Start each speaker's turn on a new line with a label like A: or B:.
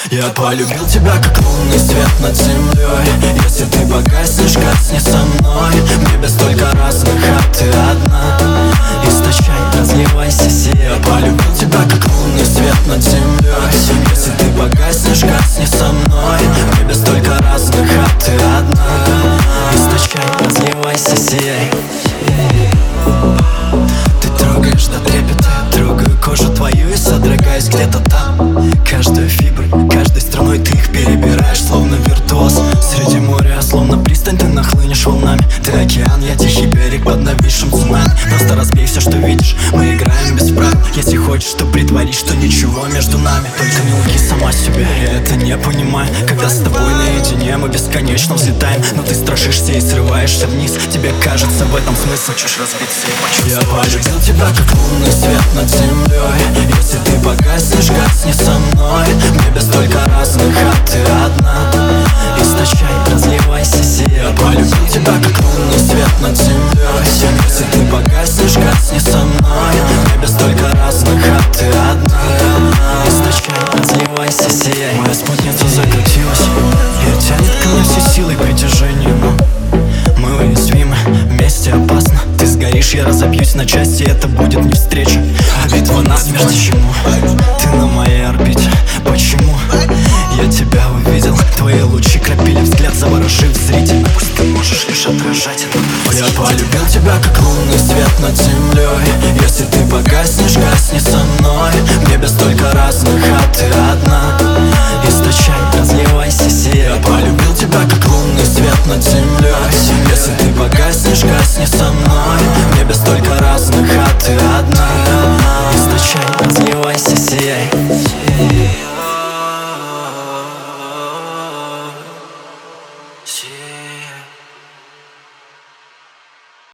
A: Я полюбил тебя, как лунный свет над землей. Если ты погаснешь, гасни со мной. В небе столько разных, а ты одна. Источай, разливайся, сияй. Я полюбил тебя, как лунный свет над землей. Если ты погаснешь, гасни со мной. В небе столько разных, а ты одна. Источай, разливайся, сияй. Ты трогаешь до трепета, трогаю кожу твою и содрогаюсь где-то там. Каждую фибру, каждой струной ты их перебираешь, словно виртуоз. Среди моря, словно пристань, ты нахлынешь волнами. Ты океан, я тихий берег под нависшим цунами. Просто разбей все, что видишь, мы играем без правил. Если хочешь, то притворись, что ничего между нами. Только не лги сама себе, я это не понимаю. Когда с тобой наедине мы бесконечно взлетаем, но ты страшишься и срываешься вниз. Тебе кажется в этом смысл, хочешь разбиться и почувствовать. Я полюбил тебя, как лунный свет над землей. Если ты погаснешь, гасни со мной. В небе столько разных, а ты одна. Источай, разливайся, сияй. Я полюбил тебя, как лунный свет над землей. Если ты погаснешь, гасни со мной. В небе столько разных, а ты одна. Источай, разливайся, сияй. Моя спутница закрутилась и тянет ко мне всей силой притяжения, но мы уязвимы, вместе опасно. Ты сгоришь, я разобьюсь на части, это будет не встреча, а битва насмерть. Почему ты на моей орбите? Почему я тебя увидел? Твои лучи крапили взгляд, заворожив зритель. Пусть ты можешь лишь отражать это. Я полюбил тебя, как лунный свет над землей. Если ты погаснешь, гасни со мной. В небе столько разных, а ты одна. Источай, разливайся, сияй. Я полюбил тебя, как лунный свет над землей. Если ты погаснешь, гасни со мной. В небе столько разных, а ты одна. Источай, разливайся, сияй.
B: Yeah.